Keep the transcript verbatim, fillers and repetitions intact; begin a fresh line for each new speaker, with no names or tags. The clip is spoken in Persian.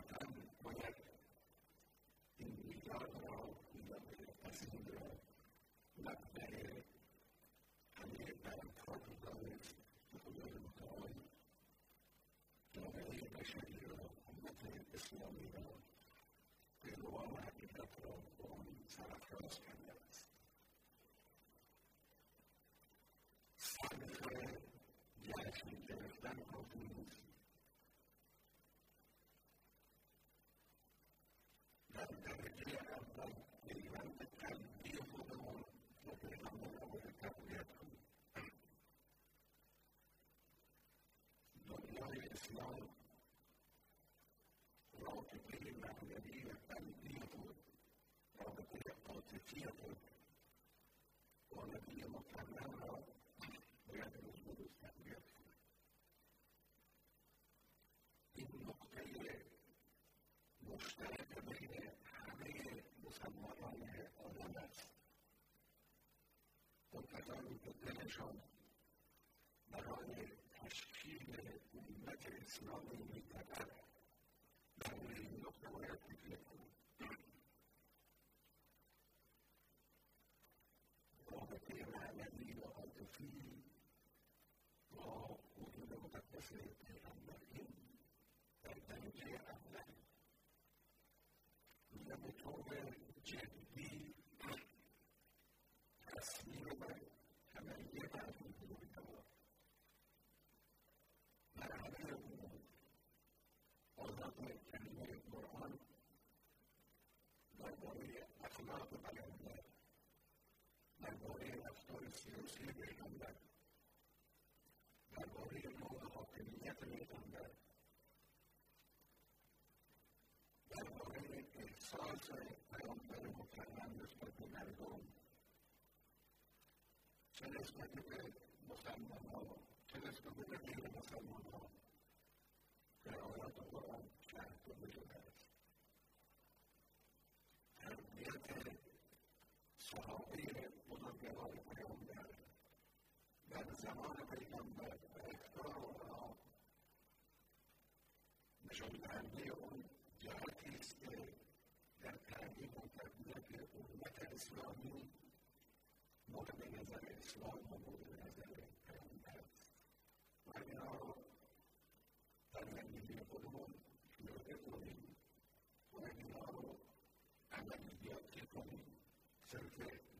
قطعا باید این ایجاد را ایجاد عظیم را مبدأ همه برکات دانست که خدای متعال جامعه بشری را امت اسلامی را پیروان حقیقت را با آن سرافراز کرده است. صدق جشن گرفتن کافی نیست. در درجه اول پیوند قلبی خودمان با پیغمبر را باید تقویت کنیم. دنیای اسلام رابطه معنوی و قلبی خود، رابطه عاطفی خود با نبی مکرم را باید روز به روز تقویت کنیم. این نقطه مشترک بین همه مسلمانان عالم است. اون کسانی که دلشان برای تشکیل امت اسلامی می‌تپد در روی این نقطه باید تکیه کنیم. رابطه معنوی و عاطفی با وجود مقدس پیغمبر این در درجه اول و به طور جدی تصمیم و تمایه مردم بودن مرحله امور آزاد کلمه قرآن درباره اخلاق پیامبر، درباره رفتار سیاسی پیغمبر، درباره نوع حاکمیت پیغمبر، درباره احساس پیامبر مکرم نسبت به مردم، چه نسبت به مسلمان‌ها چه نسبت به غیر مسلمان‌ها در آیات قرآن شرح داده شده است. تربیت صحابه بزرگوار پیامبر در زمان پیغمبر و اختار آنها نشان دهنده اون جهتی است که در تعلیم و تربیت امت اسلامی مورد نظر اسلام و مورد نظر پیامبر است و اینها رو در زندگی خودمون پیاده کنیم و اینها رو عملیاتی کنیم. صرف